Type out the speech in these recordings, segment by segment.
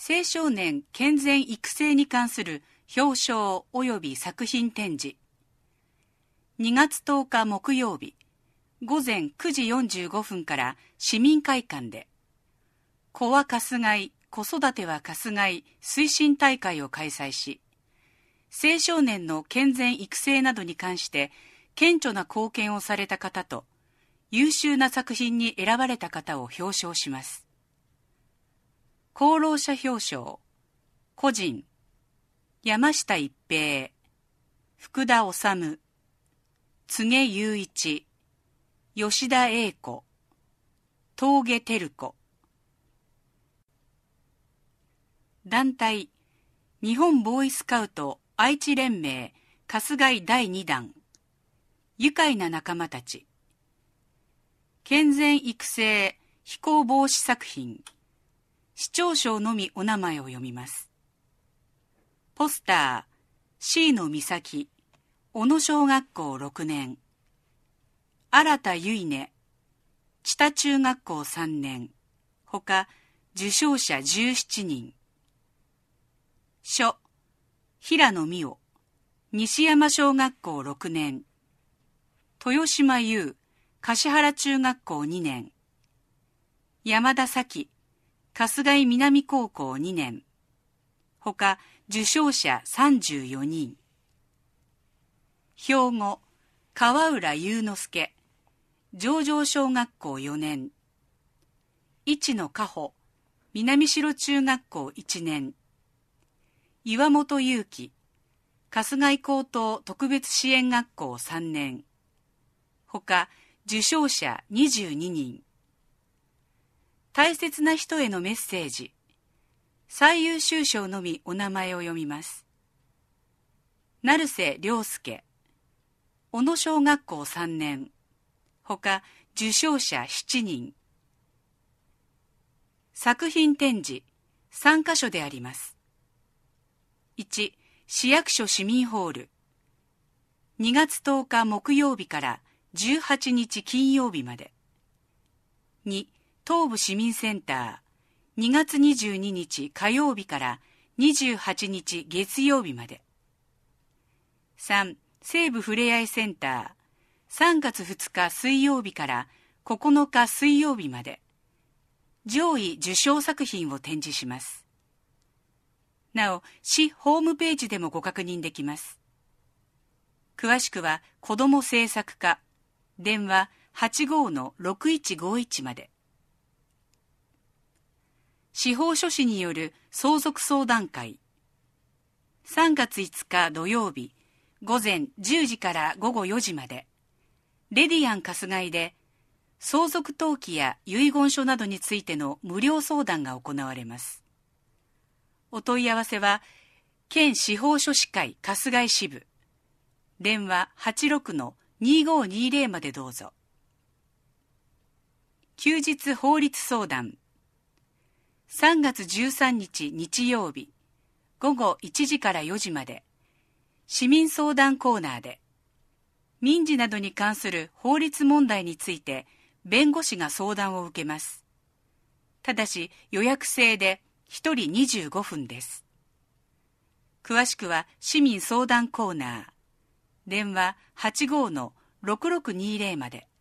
青少年健全育成に関する表彰及び作品展示。2月10日木曜日、午前9時45分から市民会館で、子はかすがい、子育てはかすがい推進大会を開催し、青少年の健全育成などに関して顕著な貢献をされた方と、優秀な作品に選ばれた方を表彰します。功労者表彰、個人、山下一平、福田修、柘雄一、吉田栄子、峠照子。団体、日本ボーイスカウト愛知連盟春日井第2弾、愉快な仲間たち。健全育成非行防止作品。市長賞のみお名前を読みます。ポスター、椎野美咲、小野小学校6年。新田結音、知多中学校3年。ほか、受賞者17人。書、平野美桜、西山小学校6年。豊島優、橿原中学校2年。山田咲、春日井南高校2年。ほか、受賞者34人。兵庫、川浦祐之介、上城小学校4年。市野加穂、南城中学校1年。岩本裕樹、春日井高等特別支援学校3年。ほか、受賞者22人。大切な人へのメッセージ。最優秀賞のみお名前を読みます。成瀬良介、小野小学校3年。ほか、受賞者7人。作品展示、3カ所であります。1、市役所市民ホール。2月10日木曜日から18日金曜日まで。2、東部市民センター。2月22日火曜日から28日月曜日まで。3、西部ふれあいセンター。3月2日水曜日から9日水曜日まで。上位受賞作品を展示します。なお、市ホームページでもご確認できます。詳しくは子ども政策課、電話 85-6151 まで。司法書士による相続相談会。3月5日土曜日、午前10時から午後4時まで、レディアン春日井で、相続登記や遺言書などについての無料相談が行われます。お問い合わせは、県司法書士会春日井支部、電話 86-2520 までどうぞ。休日法律相談。3月13日日曜日、午後1時から4時まで、市民相談コーナーで、民事などに関する法律問題について、弁護士が相談を受けます。ただし予約制で1人25分です。詳しくは市民相談コーナー、電話 85-6620 まで。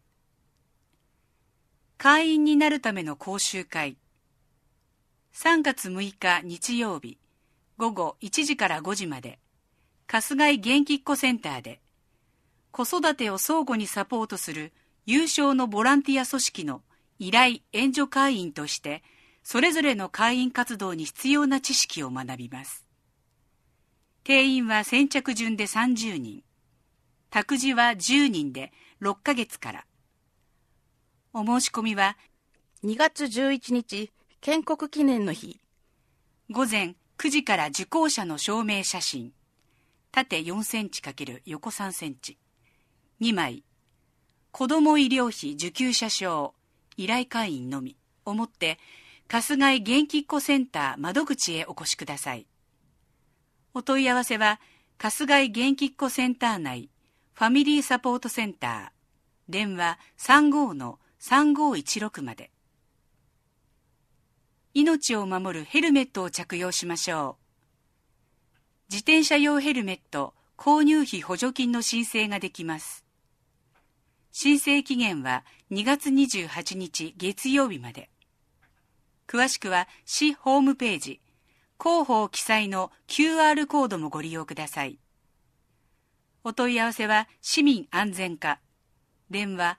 会員になるための講習会。3月6日日曜日、午後1時から5時まで、春日井元気っ子センターで、子育てを相互にサポートする有償のボランティア組織の依頼援助会員として、それぞれの会員活動に必要な知識を学びます。定員は先着順で30人。託児は10人で6ヶ月から。お申し込みは 2月11日、建国記念の日。 午前9時から受講者の証明写真。縦4センチ×横3センチ。2枚。子ども医療費受給者証、依頼会員のみをもって、春日井元気っ子センター窓口へお越しください。お問い合わせは、春日井元気っ子センター内、ファミリーサポートセンター、電話 35-3516 まで。 命を守るヘルメットを着用しましょう。自転車用ヘルメット購入費補助金の申請ができます。申請期限は2月28日月曜日まで。詳しくは市ホームページ、広報記載の QR コードもご利用ください。お問い合わせは市民安全課、電話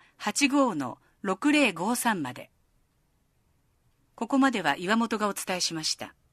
85-6053 まで。ここまでは岩本がお伝えしました。